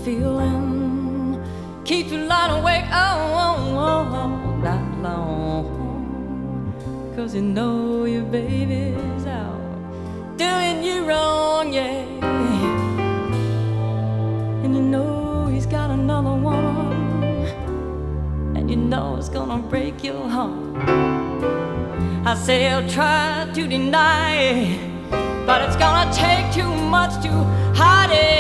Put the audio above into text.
feeling keeps you lying awake all night long, 'cause you know your baby's out doing you wrong, yeah. And you know he's got another one, and you know it's gonna break your heart. I say I'll try to deny it, but it's gonna take too much to hide it.